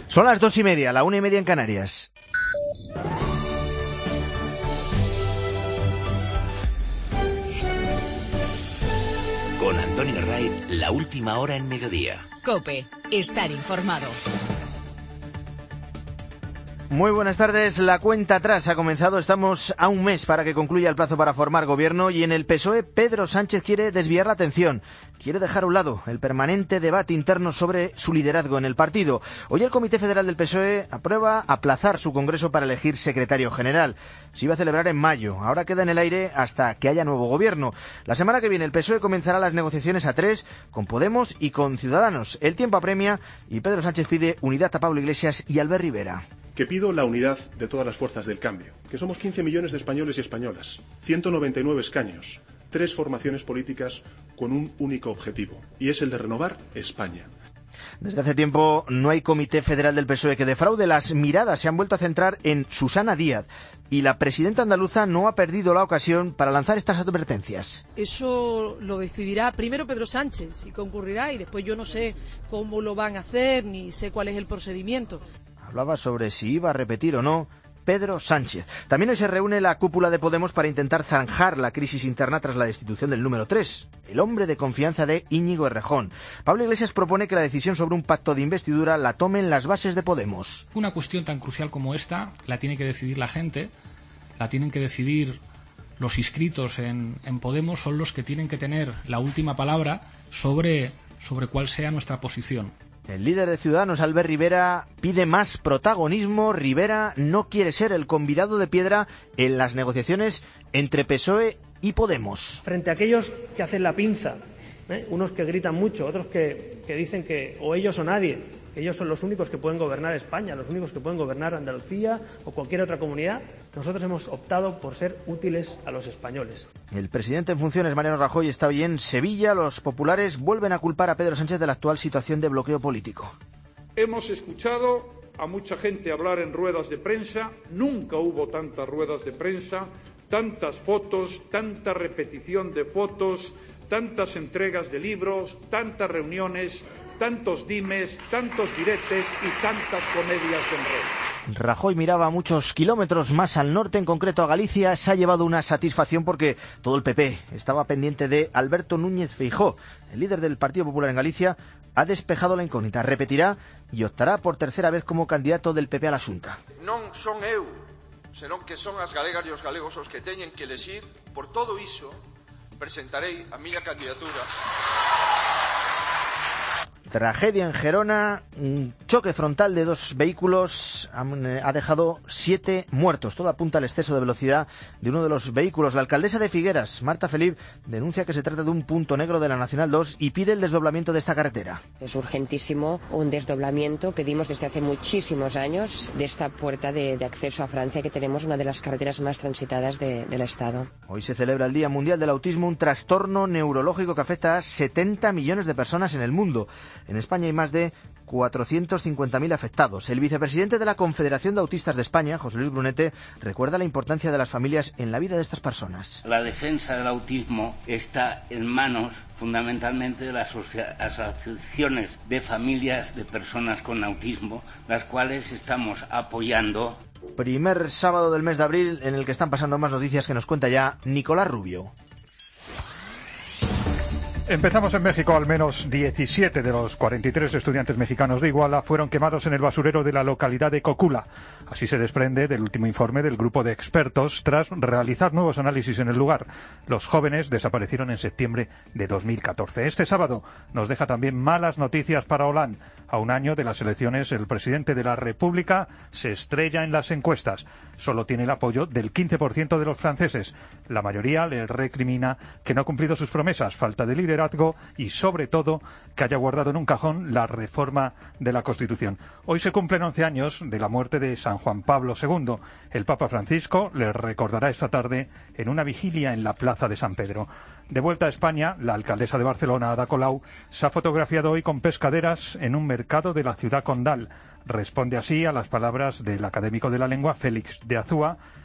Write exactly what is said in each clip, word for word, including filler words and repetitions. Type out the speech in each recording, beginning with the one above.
Son las dos y media, la una y media en Canarias. Con Antonio Raiz, la última hora en mediodía. COPE, estar informado. Muy buenas tardes. La cuenta atrás ha comenzado. Estamos a un mes para que concluya el plazo para formar gobierno y en el P S O E Pedro Sánchez quiere desviar la atención. Quiere dejar a un lado el permanente debate interno sobre su liderazgo en el partido. Hoy el Comité Federal del P S O E aprueba aplazar su congreso para elegir secretario general. Se iba a celebrar en mayo. Ahora queda en el aire hasta que haya nuevo gobierno. La semana que viene el P S O E comenzará las negociaciones a tres con Podemos y con Ciudadanos. El tiempo apremia y Pedro Sánchez pide unidad a Pablo Iglesias y Albert Rivera. Que pido la unidad de todas las fuerzas del cambio, que somos quince millones de españoles y españolas, ciento noventa y nueve escaños, tres formaciones políticas con un único objetivo, y es el de renovar España. Desde hace tiempo no hay comité federal del P S O E que defraude. Las miradas se han vuelto a centrar en Susana Díaz y la presidenta andaluza no ha perdido la ocasión para lanzar estas advertencias. Eso lo decidirá primero Pedro Sánchez, si concurrirá, y después yo no sé cómo lo van a hacer, ni sé cuál es el procedimiento. Hablaba sobre si iba a repetir o no Pedro Sánchez. También hoy se reúne la cúpula de Podemos para intentar zanjar la crisis interna tras la destitución del número tres, el hombre de confianza de Íñigo Errejón. Pablo Iglesias propone que la decisión sobre un pacto de investidura la tomen las bases de Podemos. Una cuestión tan crucial como esta la tiene que decidir la gente, la tienen que decidir los inscritos en, en Podemos, son los que tienen que tener la última palabra sobre, sobre cuál sea nuestra posición. El líder de Ciudadanos, Albert Rivera, pide más protagonismo. Rivera no quiere ser el convidado de piedra en las negociaciones entre P S O E y Podemos. Frente a aquellos que hacen la pinza, ¿eh? unos que gritan mucho, otros que, que dicen que o ellos o nadie, que ellos son los únicos que pueden gobernar España, los únicos que pueden gobernar Andalucía o cualquier otra comunidad, nosotros hemos optado por ser útiles a los españoles. El presidente en funciones, Mariano Rajoy, está hoy en Sevilla. Los populares vuelven a culpar a Pedro Sánchez de la actual situación de bloqueo político. Hemos escuchado a mucha gente hablar en ruedas de prensa. Nunca hubo tantas ruedas de prensa, tantas fotos, tanta repetición de fotos, tantas entregas de libros, tantas reuniones, tantos dimes, tantos diretes y tantas comedias de enredo. Rajoy miraba a muchos kilómetros más al norte, en concreto a Galicia. Se ha llevado una satisfacción porque todo el P P estaba pendiente de Alberto Núñez Feijóo. El líder del Partido Popular en Galicia ha despejado la incógnita. Repetirá y optará por tercera vez como candidato del P P a la Xunta. Non son eu, senón que son as galegas e os galegos os que teñen que elegir. Por todo iso, presentarei a miña candidatura. Tragedia en Gerona, un choque frontal de dos vehículos ha dejado siete muertos. Todo apunta al exceso de velocidad de uno de los vehículos. La alcaldesa de Figueras, Marta Felip, denuncia que se trata de un punto negro de la Nacional dos y pide el desdoblamiento de esta carretera. Es urgentísimo un desdoblamiento. Pedimos desde hace muchísimos años de esta puerta de, de acceso a Francia, que tenemos una de las carreteras más transitadas de, del Estado. Hoy se celebra el Día Mundial del Autismo, un trastorno neurológico que afecta a setenta millones de personas en el mundo. En España hay más de cuatrocientos cincuenta mil afectados. El vicepresidente de la Confederación de Autistas de España, José Luis Brunete, recuerda la importancia de las familias en la vida de estas personas. La defensa del autismo está en manos fundamentalmente de las asociaciones de familias de personas con autismo, las cuales estamos apoyando. Primer sábado del mes de abril en el que están pasando más noticias, que nos cuenta ya Nicolás Rubio. Empezamos en México. Al menos diecisiete de los cuarenta y tres estudiantes mexicanos de Iguala fueron quemados en el basurero de la localidad de Cocula. Así se desprende del último informe del grupo de expertos tras realizar nuevos análisis en el lugar. Los jóvenes desaparecieron en septiembre de dos mil catorce. Este sábado nos deja también malas noticias para Hollande. A un año de las elecciones, el presidente de la República se estrella en las encuestas. Solo tiene el apoyo del quince por ciento de los franceses. La mayoría le recrimina que no ha cumplido sus promesas, falta de liderazgo y, sobre todo, que haya guardado en un cajón la reforma de la Constitución. Hoy se cumplen once años de la muerte de San Juan Pablo segundo. El Papa Francisco le recordará esta tarde en una vigilia en la Plaza de San Pedro. De vuelta a España, la alcaldesa de Barcelona, Ada Colau, se ha fotografiado hoy con pescaderas en un mercado de la ciudad condal. Responde así a las palabras del académico de la lengua, Félix de Azúa,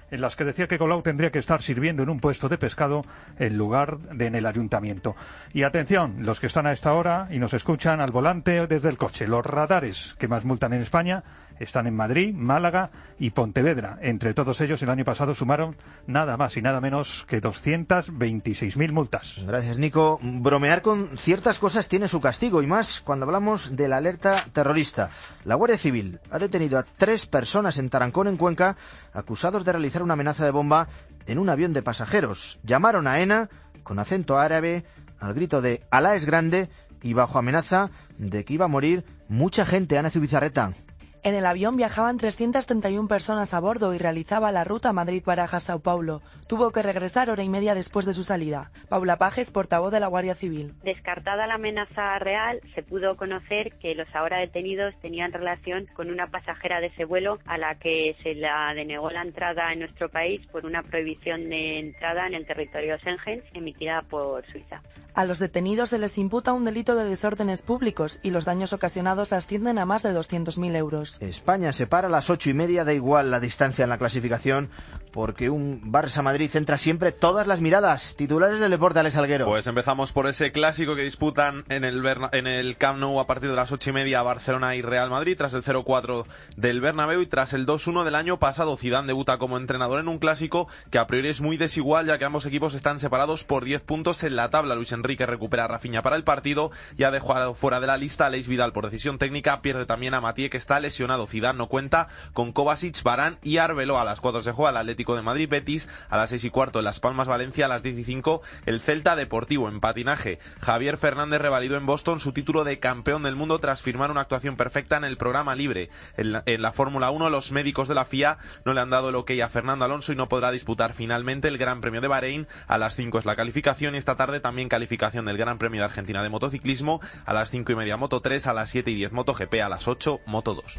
en las que decía que Colau tendría que estar sirviendo en un puesto de pescado en lugar de en el ayuntamiento. Y atención, los que están a esta hora y nos escuchan al volante desde el coche, los radares que más multan en España están en Madrid, Málaga y Pontevedra. Entre todos ellos, el año pasado sumaron nada más y nada menos que doscientas veintiséis mil multas. Gracias, Nico. Bromear con ciertas cosas tiene su castigo, y más cuando hablamos de la alerta terrorista. La Guardia Civil ha detenido a tres personas en Tarancón, en Cuenca, acusados de realizar una amenaza de bomba en un avión de pasajeros. Llamaron a ENA con acento árabe al grito de «Alá es grande» y bajo amenaza de que iba a morir mucha gente. Ana Zubizarreta. En el avión viajaban trescientas treinta y una personas a bordo y realizaba la ruta Madrid-Barajas-Sao Paulo. Tuvo que regresar hora y media después de su salida. Paula Pajes, portavoz de la Guardia Civil. Descartada la amenaza real, se pudo conocer que los ahora detenidos tenían relación con una pasajera de ese vuelo a la que se la denegó la entrada en nuestro país por una prohibición de entrada en el territorio Schengen emitida por Suiza. A los detenidos se les imputa un delito de desórdenes públicos y los daños ocasionados ascienden a más de doscientos mil euros. España se para a las ocho y media, da igual la distancia en la clasificación, porque un Barça-Madrid centra siempre todas las miradas. Titulares del deporte, Alex Alguero. Pues empezamos por ese clásico que disputan en el, Berna, en el Camp Nou a partir de las ocho y media Barcelona y Real Madrid, tras el cero cuatro del Bernabéu y tras el dos uno del año pasado. Zidane debuta como entrenador en un clásico que a priori es muy desigual, ya que ambos equipos están separados por diez puntos en la tabla. Luis Enrique recupera a Rafinha para el partido y ha dejado fuera de la lista a Aleix Vidal por decisión técnica. Pierde también a Mathieu, que está lesionado. Zidane no cuenta con Kovacic, Varane y Arbeloa. A las cuatro se juega el Atlético de Madrid Betis, a las seis y cuarto Las Palmas Valencia, a las diez y cinco el Celta Deportivo. En patinaje, Javier Fernández revalidó en Boston su título de campeón del mundo tras firmar una actuación perfecta en el programa libre. En la, en la Fórmula uno, los médicos de la F I A no le han dado el ok a Fernando Alonso y no podrá disputar finalmente el Gran Premio de Bahrein. A las cinco es la calificación y esta tarde también calificación del Gran Premio de Argentina de motociclismo. A las cinco y media Moto tres, a las siete y diez MotoGP, a las ocho Moto dos.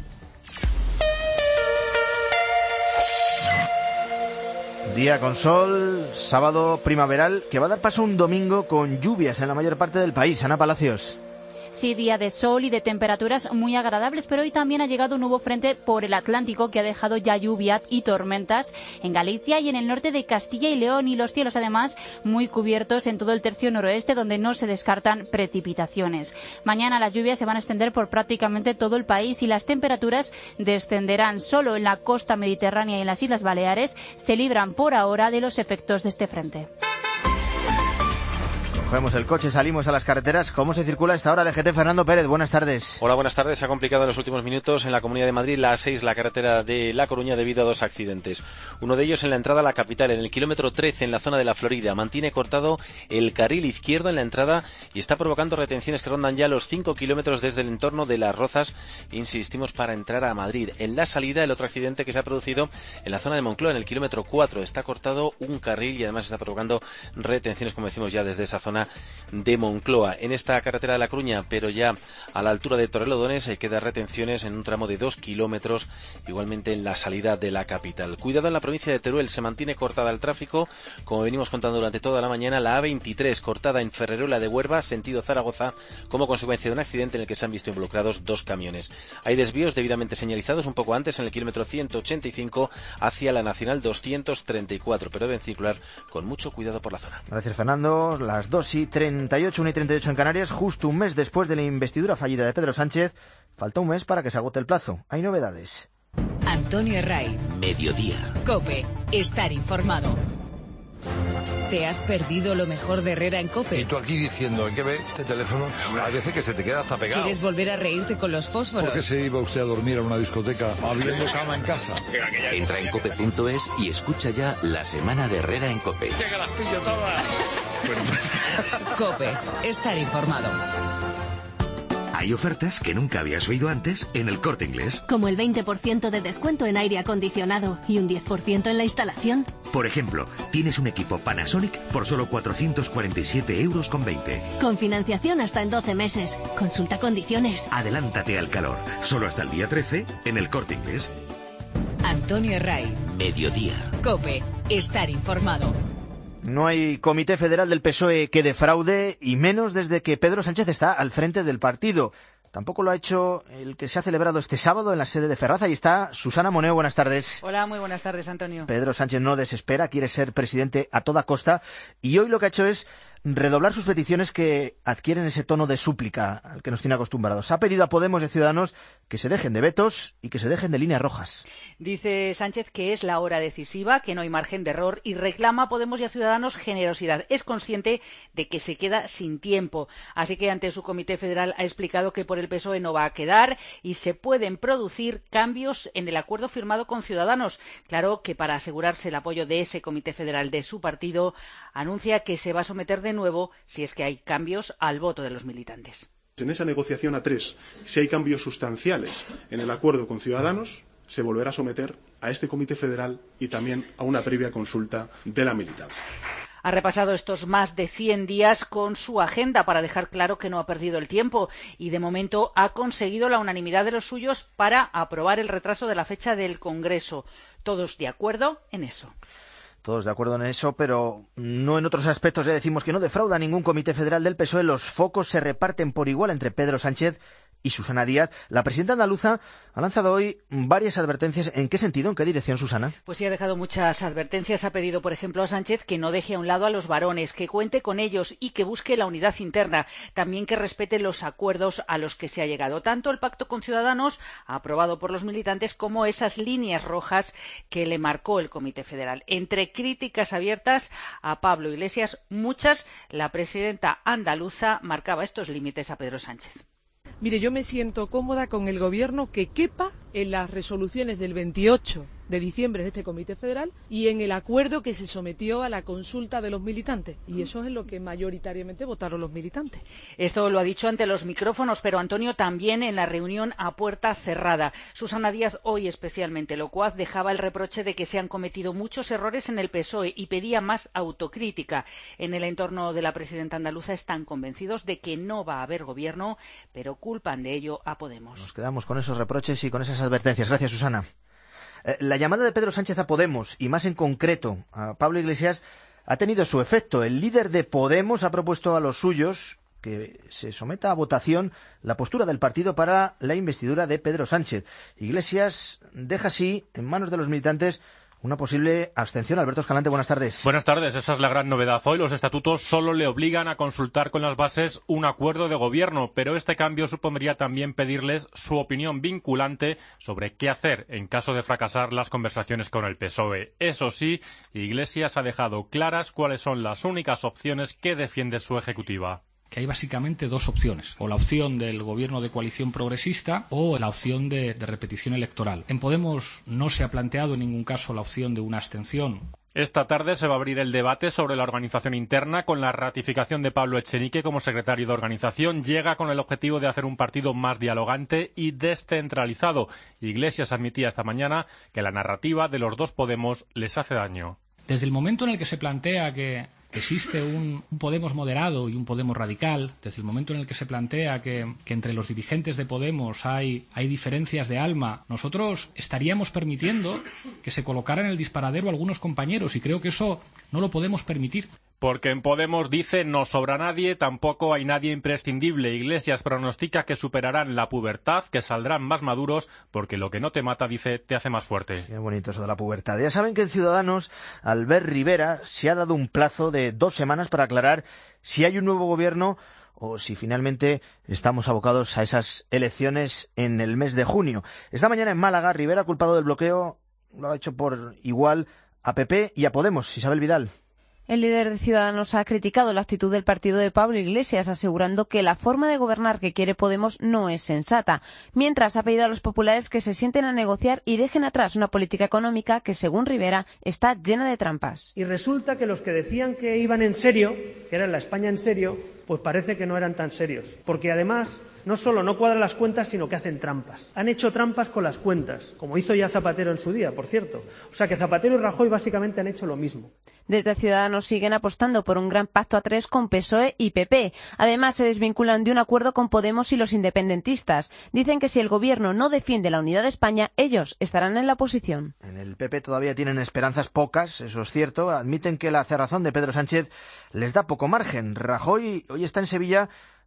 Día con sol, sábado primaveral, que va a dar paso a un domingo con lluvias en la mayor parte del país. Ana Palacios. Sí, día de sol y de temperaturas muy agradables, pero hoy también ha llegado un nuevo frente por el Atlántico que ha dejado ya lluvia y tormentas en Galicia y en el norte de Castilla y León, y los cielos además muy cubiertos en todo el tercio noroeste, donde no se descartan precipitaciones. Mañana las lluvias se van a extender por prácticamente todo el país y las temperaturas descenderán. Solo en la costa mediterránea y en las Islas Baleares se libran por ahora de los efectos de este frente. Cogemos el coche, salimos a las carreteras. ¿Cómo se circula a esta hora? D G T, Fernando Pérez, buenas tardes. Hola, buenas tardes. Se ha complicado en los últimos minutos en la Comunidad de Madrid la A seis, la carretera de La Coruña, debido a dos accidentes. Uno de ellos en la entrada a la capital, en el kilómetro trece, en la zona de la Florida. Mantiene cortado el carril izquierdo en la entrada y está provocando retenciones que rondan ya los cinco kilómetros desde el entorno de Las Rozas, insistimos, para entrar a Madrid. En la salida, el otro accidente que se ha producido en la zona de Moncloa, en el kilómetro cuatro. Está cortado un carril y además está provocando retenciones, como decimos, ya desde esa zona de Moncloa. En esta carretera de La Coruña, pero ya a la altura de Torrelodones, eh, queda retenciones en un tramo de dos kilómetros, igualmente en la salida de la capital. Cuidado en la provincia de Teruel, se mantiene cortada el tráfico, como venimos contando durante toda la mañana, la A veintitrés, cortada en Ferreruela de Huerva, sentido Zaragoza, como consecuencia de un accidente en el que se han visto involucrados dos camiones. Hay desvíos debidamente señalizados un poco antes en el kilómetro ciento ochenta y cinco hacia la Nacional doscientos treinta y cuatro, pero deben circular con mucho cuidado por la zona. Gracias, Fernando. Las dos y treinta y ocho, una y treinta y ocho en Canarias, justo un mes después de la investidura fallida de Pedro Sánchez. Falta un mes para que se agote el plazo. Hay novedades. Antonio Herray. Mediodía. COPE. Estar informado. ¿Te has perdido lo mejor de Herrera en COPE? Y tú aquí diciendo, hay que ver este teléfono, hay veces que se te queda hasta pegado. ¿Quieres volver a reírte con los fósforos? ¿Por qué se iba usted a dormir a una discoteca habiendo cama en casa? Entra en cope punto es y escucha ya la semana de Herrera en COPE. ¡Que las pillo todas! COPE. Estar informado. Hay ofertas que nunca habías oído antes en El Corte Inglés. Como el veinte por ciento de descuento en aire acondicionado y un diez por ciento en la instalación. Por ejemplo, tienes un equipo Panasonic por solo cuatrocientos cuarenta y siete euros con veinte. Con financiación hasta en doce meses. Consulta condiciones. Adelántate al calor. Solo hasta el día trece en El Corte Inglés. Antonio Herray. Mediodía. COPE. Estar informado. No hay comité federal del P S O E que defraude, y menos desde que Pedro Sánchez está al frente del partido. Tampoco lo ha hecho el que se ha celebrado este sábado en la sede de Ferraz. Ahí está Susana Moneo, buenas tardes. Hola, muy buenas tardes, Antonio. Pedro Sánchez no desespera, quiere ser presidente a toda costa y hoy lo que ha hecho es redoblar sus peticiones que adquieren ese tono de súplica al que nos tiene acostumbrados. Ha pedido a Podemos y a Ciudadanos que se dejen de vetos y que se dejen de líneas rojas. Dice Sánchez que es la hora decisiva, que no hay margen de error y reclama a Podemos y a Ciudadanos generosidad. Es consciente de que se queda sin tiempo. Así que ante su comité federal ha explicado que por el P S O E no va a quedar y se pueden producir cambios en el acuerdo firmado con Ciudadanos. Claro que para asegurarse el apoyo de ese comité federal de su partido, anuncia que se va a someter de nuevo, si es que hay cambios, al voto de los militantes. En esa negociación a tres, si hay cambios sustanciales en el acuerdo con Ciudadanos, se volverá a someter a este comité federal y también a una previa consulta de la militancia. Ha repasado estos más de cien días con su agenda para dejar claro que no ha perdido el tiempo y de momento ha conseguido la unanimidad de los suyos para aprobar el retraso de la fecha del Congreso. Todos de acuerdo en eso. Todos de acuerdo en eso, pero no en otros aspectos. Ya decimos que no defrauda ningún comité federal del P S O E. Los focos se reparten por igual entre Pedro Sánchez y Susana Díaz. La presidenta andaluza ha lanzado hoy varias advertencias. ¿En qué sentido? ¿En qué dirección, Susana? Pues sí, ha dejado muchas advertencias. Ha pedido, por ejemplo, a Sánchez que no deje a un lado a los varones, que cuente con ellos y que busque la unidad interna. También que respete los acuerdos a los que se ha llegado. Tanto el pacto con Ciudadanos, aprobado por los militantes, como esas líneas rojas que le marcó el Comité Federal. Entre críticas abiertas a Pablo Iglesias, muchas, la presidenta andaluza marcaba estos límites a Pedro Sánchez. Mire, yo me siento cómoda con el Gobierno que quepa en las resoluciones del veintiocho de diciembre en este Comité Federal y en el acuerdo que se sometió a la consulta de los militantes. Y eso es lo que mayoritariamente votaron los militantes. Esto lo ha dicho ante los micrófonos, pero Antonio también en la reunión a puerta cerrada. Susana Díaz, hoy especialmente locuaz, dejaba el reproche de que se han cometido muchos errores en el P S O E y pedía más autocrítica. En el entorno de la presidenta andaluza están convencidos de que no va a haber gobierno, pero culpan de ello a Podemos. Nos quedamos con esos reproches y con esas advertencias. Gracias, Susana. La llamada de Pedro Sánchez a Podemos, y más en concreto a Pablo Iglesias, ha tenido su efecto. El líder de Podemos ha propuesto a los suyos que se someta a votación la postura del partido para la investidura de Pedro Sánchez. Iglesias deja así en manos de los militantes una posible abstención. Alberto Escalante, buenas tardes. Buenas tardes, esa es la gran novedad. Hoy los estatutos solo le obligan a consultar con las bases un acuerdo de gobierno, pero este cambio supondría también pedirles su opinión vinculante sobre qué hacer en caso de fracasar las conversaciones con el P S O E. Eso sí, Iglesias ha dejado claras cuáles son las únicas opciones que defiende su ejecutiva. Que hay básicamente dos opciones, o la opción del gobierno de coalición progresista o la opción de, de repetición electoral. En Podemos no se ha planteado en ningún caso la opción de una abstención. Esta tarde se va a abrir el debate sobre la organización interna con la ratificación de Pablo Echenique como secretario de organización. Llega con el objetivo de hacer un partido más dialogante y descentralizado. Iglesias admitía esta mañana que la narrativa de los dos Podemos les hace daño. Desde el momento en el que se plantea que existe un, un Podemos moderado y un Podemos radical, desde el momento en el que se plantea que, que entre los dirigentes de Podemos hay, hay diferencias de alma, nosotros estaríamos permitiendo que se colocaran en el disparadero algunos compañeros y creo que eso no lo podemos permitir. Porque en Podemos dice no sobra nadie, tampoco hay nadie imprescindible. Iglesias pronostica que superarán la pubertad, que saldrán más maduros, porque lo que no te mata, dice, te hace más fuerte. Qué bonito eso de la pubertad. Ya saben que en Ciudadanos, Albert Rivera se ha dado un plazo de dos semanas para aclarar si hay un nuevo gobierno o si finalmente estamos abocados a esas elecciones en el mes de junio. Esta mañana en Málaga, Rivera, culpado del bloqueo, lo ha hecho por igual a P P y a Podemos. Isabel Vidal. El líder de Ciudadanos ha criticado la actitud del partido de Pablo Iglesias, asegurando que la forma de gobernar que quiere Podemos no es sensata. Mientras ha pedido a los populares que se sienten a negociar y dejen atrás una política económica que, según Rivera, está llena de trampas. Y resulta que los que decían que iban en serio, que era la España en serio, pues parece que no eran tan serios. Porque además no solo no cuadran las cuentas, sino que hacen trampas. Han hecho trampas con las cuentas, como hizo ya Zapatero en su día, por cierto. O sea que Zapatero y Rajoy básicamente han hecho lo mismo. Desde Ciudadanos siguen apostando por un gran pacto a tres con P S O E y P P. Además, se desvinculan de un acuerdo con Podemos y los independentistas. Dicen que si el gobierno no defiende la unidad de España, ellos estarán en la oposición. En el P P todavía tienen esperanzas pocas, eso es cierto. Admiten que la cerrazón de Pedro Sánchez les da poco margen. Rajoy hoy está en Sevilla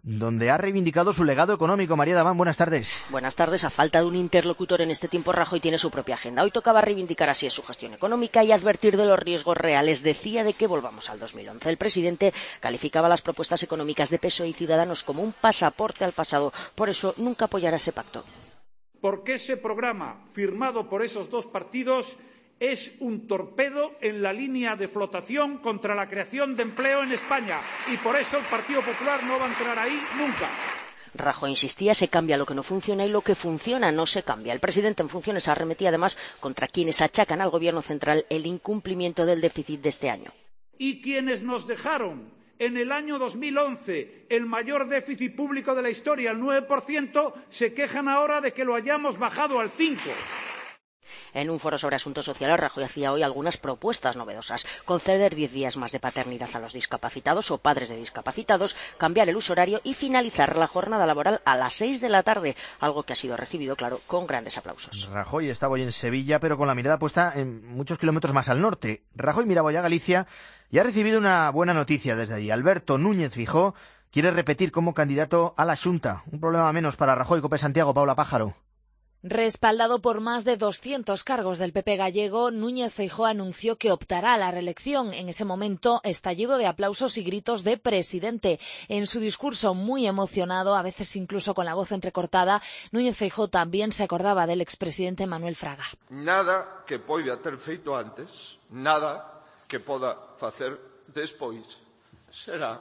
donde ha reivindicado su legado económico. María Daván, buenas tardes. Buenas tardes. A falta de un interlocutor en este tiempo, Rajoy tiene su propia agenda. Hoy tocaba reivindicar así su gestión económica y advertir de los riesgos reales. Decía de que volvamos al dos mil once. El presidente calificaba las propuestas económicas de P S O E y Ciudadanos como un pasaporte al pasado. Por eso nunca apoyará ese pacto. Porque ese programa firmado por esos dos partidos es un torpedo en la línea de flotación contra la creación de empleo en España y por eso el Partido Popular no va a entrar ahí nunca. Rajoy insistía, se cambia lo que no funciona y lo que funciona no se cambia. El presidente en funciones arremetía además contra quienes achacan al Gobierno central el incumplimiento del déficit de este año. Y quienes nos dejaron en el año dos mil once el mayor déficit público de la historia, el nueve por ciento, se quejan ahora de que lo hayamos bajado al cinco por ciento. En un foro sobre asuntos sociales, Rajoy hacía hoy algunas propuestas novedosas. Conceder diez días más de paternidad a los discapacitados o padres de discapacitados, cambiar el uso horario y finalizar la jornada laboral a las seis de la tarde, algo que ha sido recibido, claro, con grandes aplausos. Rajoy estaba hoy en Sevilla, pero con la mirada puesta en muchos kilómetros más al norte. Rajoy miraba hoy a Galicia y ha recibido una buena noticia desde allí. Alberto Núñez Feijóo quiere repetir como candidato a la Xunta. Un problema menos para Rajoy. Cope Santiago, Paula Pájaro. Respaldado por más de doscientos cargos del P P gallego, Núñez Feijóo anunció que optará a la reelección. En ese momento, estallido de aplausos y gritos de presidente. En su discurso muy emocionado, a veces incluso con la voz entrecortada, Núñez Feijóo también se acordaba del expresidente Manuel Fraga. Nada que poida ter feito antes, nada que poda facer despois, será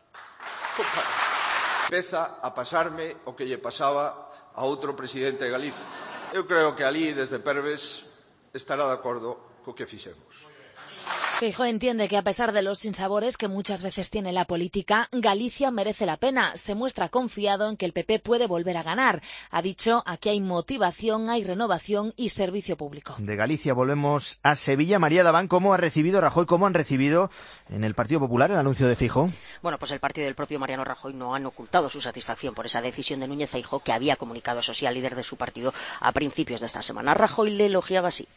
super. Empeza a pasarme o que lle pasaba a outro presidente de Galicia. Eu creo que alí, desde Perves, estará de acordo co que fixemos. Feijóo entiende que a pesar de los sinsabores que muchas veces tiene la política, Galicia merece la pena. Se muestra confiado en que el P P puede volver a ganar. Ha dicho, aquí hay motivación, hay renovación y servicio público. De Galicia volvemos a Sevilla. María Daván, ¿cómo ha recibido Rajoy, cómo han recibido en el Partido Popular el anuncio de Feijóo? Bueno, pues el partido del propio Mariano Rajoy no han ocultado su satisfacción por esa decisión de Núñez Feijóo que había comunicado, eso sí, al líder de su partido a principios de esta semana. Rajoy le elogiaba así.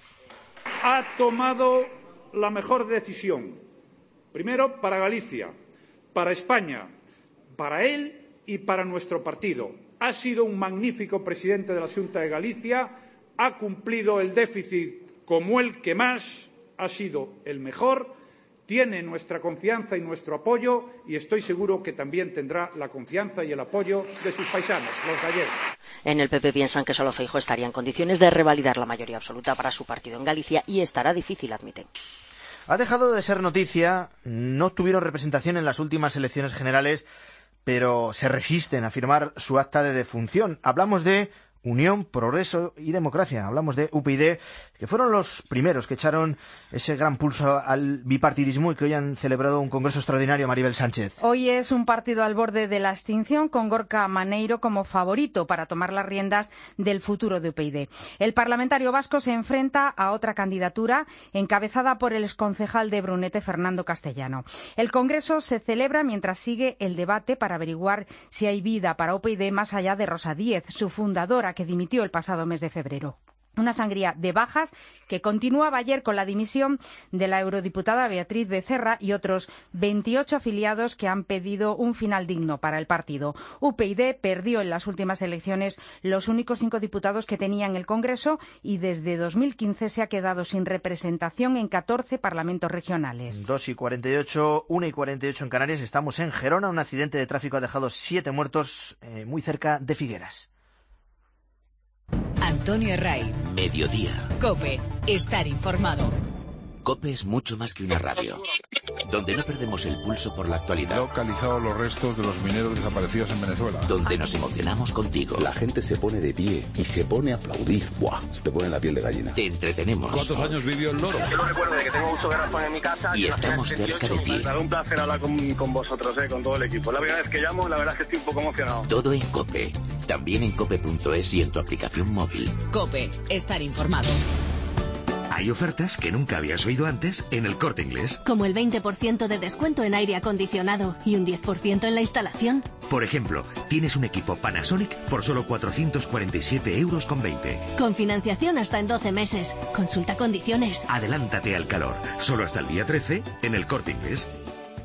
Ha tomado la mejor decisión, primero para Galicia, para España, para él y para nuestro partido. Ha sido un magnífico presidente de la Xunta de Galicia, ha cumplido el déficit como el que más, ha sido el mejor, tiene nuestra confianza y nuestro apoyo y estoy seguro que también tendrá la confianza y el apoyo de sus paisanos, los gallegos. En el P P piensan que solo Feijóo estaría en condiciones de revalidar la mayoría absoluta para su partido en Galicia y estará difícil, admiten. Ha dejado de ser noticia, no tuvieron representación en las últimas elecciones generales, pero se resisten a firmar su acta de defunción. Hablamos de Unión, Progreso y Democracia. Hablamos de U P YD, que fueron los primeros que echaron ese gran pulso al bipartidismo y que hoy han celebrado un congreso extraordinario. Maribel Sánchez. Hoy es un partido al borde de la extinción, con Gorka Maneiro como favorito para tomar las riendas del futuro de U P YD. El parlamentario vasco se enfrenta a otra candidatura encabezada por el exconcejal de Brunete, Fernando Castellano. El congreso se celebra mientras sigue el debate para averiguar si hay vida para U P YD más allá de Rosa Díez, su fundadora, que dimitió el pasado mes de febrero. Una sangría de bajas que continuaba ayer con la dimisión de la eurodiputada Beatriz Becerra y otros veintiocho afiliados que han pedido un final digno para el partido. U P YD perdió en las últimas elecciones los únicos cinco diputados que tenía en el Congreso y desde dos mil quince se ha quedado sin representación en catorce parlamentos regionales. dos y cuarenta y ocho, una y cuarenta y ocho en Canarias. Estamos en Gerona. Un accidente de tráfico ha dejado siete muertos eh, muy cerca de Figueras. Antonio Herray. Mediodía. COPE. Estar informado. COPE es mucho más que una radio, donde no perdemos el pulso por la actualidad. Localizado los restos de los mineros desaparecidos en Venezuela. Donde nos emocionamos contigo. La gente se pone de pie y se pone a aplaudir. ¡Buah! Se te pone la piel de gallina. Te entretenemos. ¿Cuántos años vivió el loro? Yo no recuerdo de que tengo mucho garrafón en mi casa. Y estamos cerca de ti. Me da un placer hablar con, con vosotros, eh, con todo el equipo. La primera vez que llamo, la verdad es que estoy un poco emocionado. Todo en COPE. También en cope punto es y en tu aplicación móvil. COPE. Estar informado. Hay ofertas que nunca habías oído antes en El Corte Inglés. Como el veinte por ciento de descuento en aire acondicionado y un diez por ciento en la instalación. Por ejemplo, tienes un equipo Panasonic por solo cuatrocientos cuarenta y siete euros con veinte. Con financiación hasta en doce meses. Consulta condiciones. Adelántate al calor. Solo hasta el día trece en El Corte Inglés.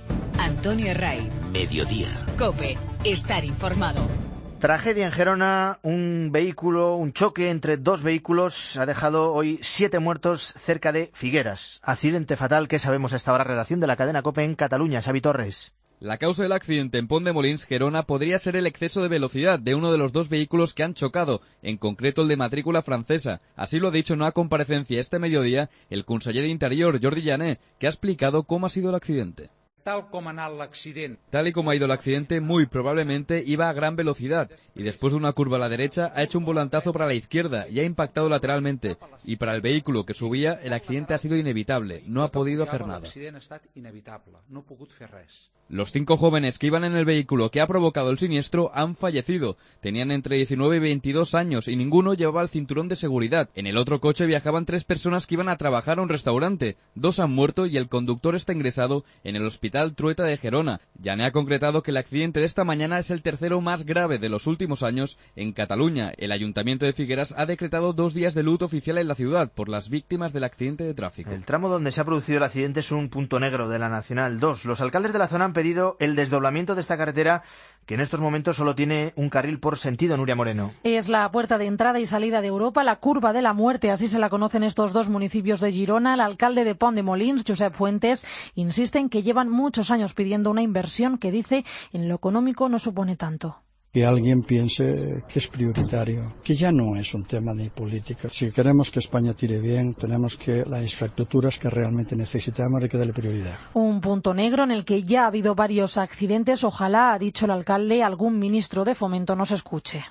Antonio Ray. Mediodía. COPE. Estar informado. Tragedia en Gerona, un vehículo, un choque entre dos vehículos ha dejado hoy siete muertos cerca de Figueras. Accidente fatal que sabemos a esta hora. Redacción de la cadena COPE en Cataluña. Xavi Torres. La causa del accidente en Pont de Molins, Gerona, podría ser el exceso de velocidad de uno de los dos vehículos que han chocado, en concreto el de matrícula francesa. Así lo ha dicho en una comparecencia este mediodía el conseller d'Interior, Jordi Jané, que ha explicado cómo ha sido el accidente. Tal com ha anat l'accident. Tal y como ha ido el accidente, muy probablemente iba a gran velocidad y después de una curva a la derecha ha hecho un volantazo para la izquierda y ha impactado lateralmente. Y para el vehículo que subía, el accidente ha sido inevitable, no ha podido hacer nada. L'accident ha estat inevitable, no ha pogut fer res. Los cinco jóvenes que iban en el vehículo que ha provocado el siniestro han fallecido. Tenían entre diecinueve y veintidós años y ninguno llevaba el cinturón de seguridad. En el otro coche viajaban tres personas que iban a trabajar a un restaurante. Dos han muerto y el conductor está ingresado en el hospital Trueta de Gerona. Jané ha concretado que el accidente de esta mañana es el tercero más grave de los últimos años en Cataluña. El Ayuntamiento de Figueras ha decretado dos días de luto oficial en la ciudad por las víctimas del accidente de tráfico. El tramo donde se ha producido el accidente es un punto negro de la Nacional dos. Los alcaldes de la zona han pedido el desdoblamiento de esta carretera, que en estos momentos solo tiene un carril por sentido. Nuria Moreno. Es la puerta de entrada y salida de Europa, la curva de la muerte, así se la conocen estos dos municipios de Girona. El alcalde de Pont de Molins, Josep Fuentes, insiste en que llevan muchos años pidiendo una inversión que, dice, en lo económico no supone tanto. Que alguien piense que es prioritario, que ya no es un tema de política. Si queremos que España tire bien, tenemos que las infraestructuras que realmente necesitamos hay que darle prioridad. Un punto negro en el que ya ha habido varios accidentes. Ojalá, ha dicho el alcalde, algún ministro de Fomento nos escuche.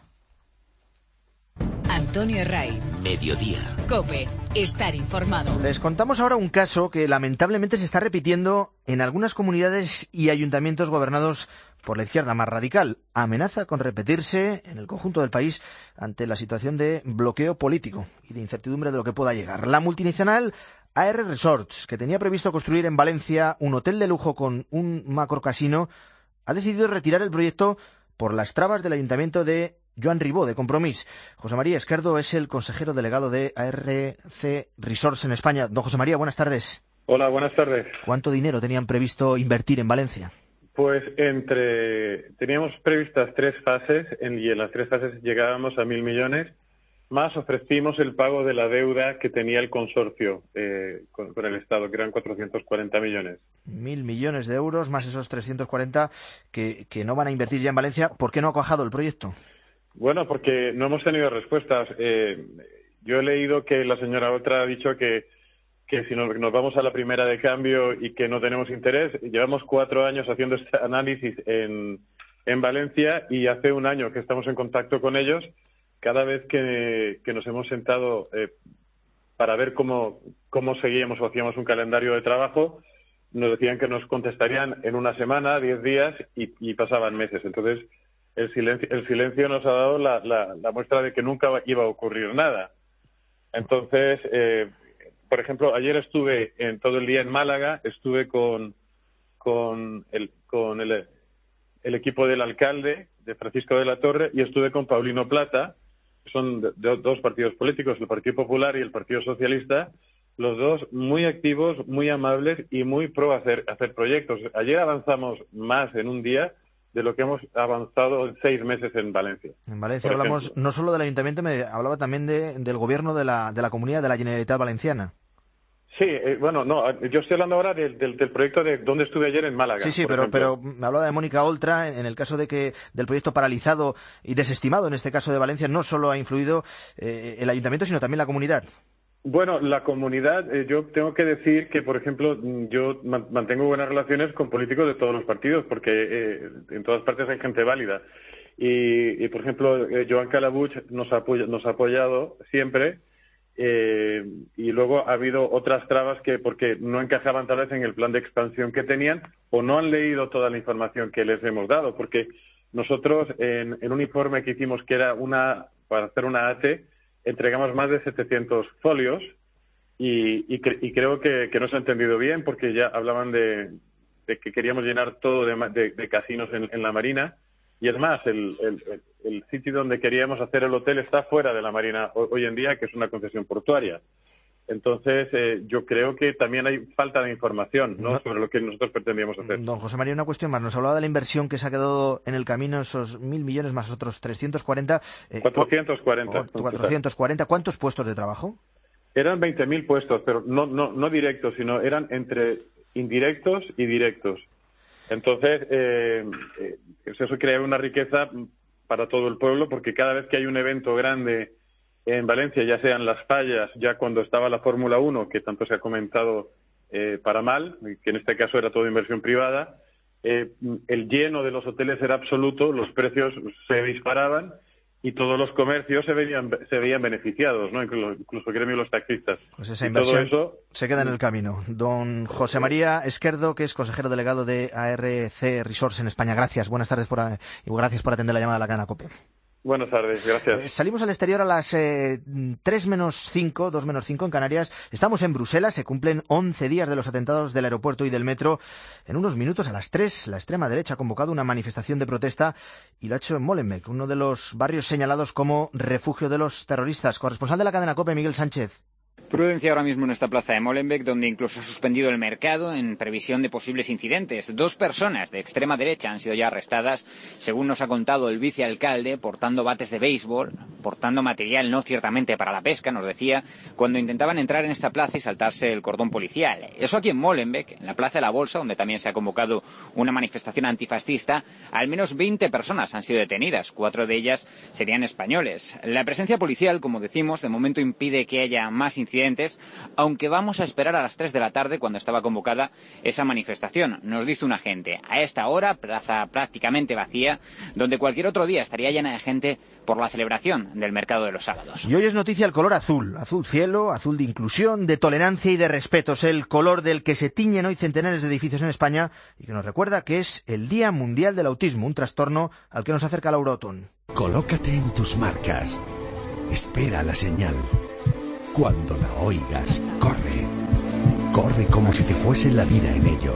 Antonio Ray. Mediodía. COPE. Estar informado. Les contamos ahora un caso que lamentablemente se está repitiendo en algunas comunidades y ayuntamientos gobernados por la izquierda más radical. Amenaza con repetirse en el conjunto del país ante la situación de bloqueo político y de incertidumbre de lo que pueda llegar. La multinacional A R Resorts, que tenía previsto construir en Valencia un hotel de lujo con un macrocasino, ha decidido retirar el proyecto por las trabas del ayuntamiento de Joan Ribó, de Compromís. José María Esquerdo es el consejero delegado de A R C Resorts en España. Don José María, buenas tardes. Hola, buenas tardes. ¿Cuánto dinero tenían previsto invertir en Valencia? Pues entre teníamos previstas tres fases y en las tres fases llegábamos a mil millones, más ofrecimos el pago de la deuda que tenía el consorcio eh, con, con el Estado, que eran cuatrocientos cuarenta millones. Mil millones de euros, más esos trescientos cuarenta que, que no van a invertir ya en Valencia. ¿Por qué no ha cuajado el proyecto? Bueno, porque no hemos tenido respuestas. Eh, yo he leído que la señora Oltra ha dicho que que si nos, nos vamos a la primera de cambio y que no tenemos interés. Llevamos cuatro años haciendo este análisis en, en Valencia y hace un año que estamos en contacto con ellos. Cada vez que, que nos hemos sentado eh, para ver cómo, cómo seguíamos o hacíamos un calendario de trabajo, nos decían que nos contestarían en una semana, diez días y, y pasaban meses. Entonces, el silencio, el silencio nos ha dado la, la, la muestra de que nunca iba a ocurrir nada. Entonces, eh, por ejemplo, ayer estuve en todo el día en Málaga, estuve con, con, el, con el, el equipo del alcalde, de Francisco de la Torre, y estuve con Paulino Plata, que son de, de dos partidos políticos, el Partido Popular y el Partido Socialista, los dos muy activos, muy amables y muy pro hacer, hacer proyectos. Ayer avanzamos más en un día de lo que hemos avanzado en seis meses en Valencia. En Valencia hablamos ejemplo. no solo del ayuntamiento, me hablaba también de, del gobierno de la, de la comunidad de la Generalitat Valenciana. Sí, eh, bueno, no, yo estoy hablando ahora del, del, del proyecto de donde estuve ayer en Málaga. Sí, sí, pero, pero me hablaba de Mónica Oltra, en, en el caso de que del proyecto paralizado y desestimado, en este caso de Valencia, no solo ha influido eh, el ayuntamiento, sino también la comunidad. Bueno, la comunidad, eh, yo tengo que decir que, por ejemplo, yo mantengo buenas relaciones con políticos de todos los partidos, porque eh, en todas partes hay gente válida. Y, y por ejemplo, eh, Joan Calabuig nos ha, apoy- nos ha apoyado siempre. Eh, y luego ha habido otras trabas que porque no encajaban tal vez en el plan de expansión que tenían o no han leído toda la información que les hemos dado, porque nosotros en, en un informe que hicimos que era una para hacer una A T entregamos más de setecientos folios y, y, cre- y creo que, que no se ha entendido bien porque ya hablaban de, de que queríamos llenar todo de, de, de casinos en, en la Marina. Y es más, el, el, el sitio donde queríamos hacer el hotel está fuera de la Marina hoy en día, que es una concesión portuaria. Entonces, eh, yo creo que también hay falta de información, ¿no? No. sobre lo que nosotros pretendíamos hacer. Don José María, una cuestión más. Nos hablaba de la inversión que se ha quedado en el camino, esos mil millones más otros trescientos cuarenta. Eh, cuatrocientos cuarenta. cu- cuatrocientos cuarenta. ¿Cuántos puestos de trabajo? Eran veinte mil puestos, pero no, no, no directos, sino eran entre indirectos y directos. Entonces, eh, eh, eso crea una riqueza para todo el pueblo, porque cada vez que hay un evento grande en Valencia, ya sean las fallas, ya cuando estaba la Fórmula uno, que tanto se ha comentado eh, para mal, que en este caso era toda inversión privada, eh, el lleno de los hoteles era absoluto, los precios se disparaban y todos los comercios se veían, se veían beneficiados, ¿no? Incluso, incluso el gremio de los taxistas. Pues esa Y inversión todo eso se queda en el camino. Don José María Esquerdo, que es consejero delegado de A R C Resorts en España. Gracias, buenas tardes por, y gracias por atender la llamada de la cadena COPE. Buenas tardes, gracias. Eh, salimos al exterior a las eh, tres menos cinco, dos menos cinco en Canarias. Estamos en Bruselas, se cumplen once días de los atentados del aeropuerto y del metro. En unos minutos, a las tres, la extrema derecha ha convocado una manifestación de protesta y lo ha hecho en Molenbeek, uno de los barrios señalados como refugio de los terroristas. Corresponsal de la cadena COPE, Miguel Sánchez. Prudencia ahora mismo en esta plaza de Molenbeek, donde incluso ha suspendido el mercado en previsión de posibles incidentes. Dos personas de extrema derecha han sido ya arrestadas, según nos ha contado el vicealcalde, portando bates de béisbol, portando material no ciertamente para la pesca, nos decía, cuando intentaban entrar en esta plaza y saltarse el cordón policial. Eso aquí en Molenbeek, en la Plaza de la Bolsa, donde también se ha convocado una manifestación antifascista, al menos veinte personas han sido detenidas, cuatro de ellas serían españoles. La presencia policial, como decimos, de momento impide que haya más incidentes, aunque vamos a esperar a las tres de la tarde cuando estaba convocada esa manifestación. Nos dice un agente, a esta hora, plaza prácticamente vacía, donde cualquier otro día estaría llena de gente por la celebración del mercado de los sábados. Y hoy es noticia el color azul, azul cielo, azul de inclusión, de tolerancia y de respeto. Es el color del que se tiñen hoy centenares de edificios en España y que nos recuerda que es el Día Mundial del Autismo, un trastorno al que nos acerca Laura Otón. Colócate en tus marcas. Espera la señal. Cuando la oigas, corre. Corre como si te fuese la vida en ello.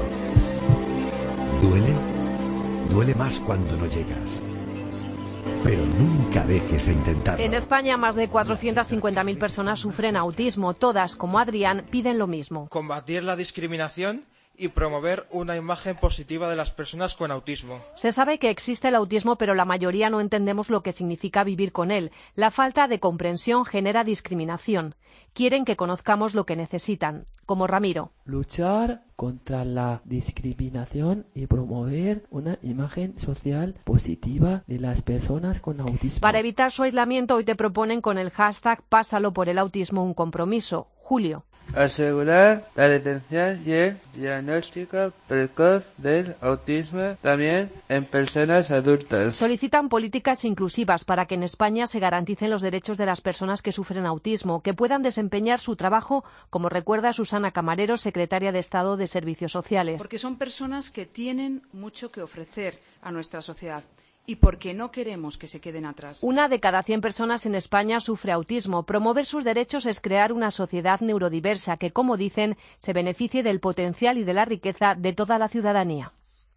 ¿Duele? Duele más cuando no llegas. Pero nunca dejes de intentarlo. En España, más de cuatrocientas cincuenta mil personas sufren autismo. Todas, como Adrián, piden lo mismo. Combatir la discriminación y promover una imagen positiva de las personas con autismo. Se sabe que existe el autismo, pero la mayoría no entendemos lo que significa vivir con él. La falta de comprensión genera discriminación. Quieren que conozcamos lo que necesitan, como Ramiro. Luchar contra la discriminación y promover una imagen social positiva de las personas con autismo. Para evitar su aislamiento, hoy te proponen con el hashtag Pásalo por el autismo un compromiso. Julio. Asegurar la detención y el diagnóstico precoz del autismo también en personas adultas. Solicitan políticas inclusivas para que en España se garanticen los derechos de las personas que sufren autismo, que puedan desempeñar su trabajo, como recuerda Susana Camarero, secretaria de Estado de Servicios Sociales. Porque son personas que tienen mucho que ofrecer a nuestra sociedad. Y porque no queremos que se queden atrás. Una de cada cien personas en España sufre autismo. Promover sus derechos es crear una sociedad neurodiversa que, como dicen, se beneficie del potencial y de la riqueza de toda la ciudadanía.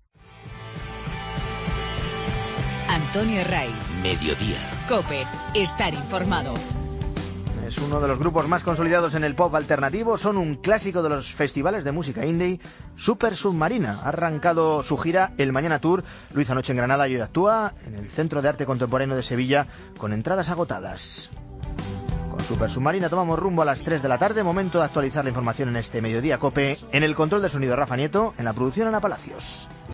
Antonio Ray. Mediodía. COPE. Estar informado. Es uno de los grupos más consolidados en el pop alternativo, son un clásico de los festivales de música indie. Super Submarina ha arrancado su gira El Mañana Tour, lo hizo anoche en Granada y hoy actúa en el Centro de Arte Contemporáneo de Sevilla con entradas agotadas. Con Super Submarina tomamos rumbo a las tres de la tarde, momento de actualizar la información en este Mediodía COPE. En el control de sonido Rafa Nieto, en la producción Ana Palacios.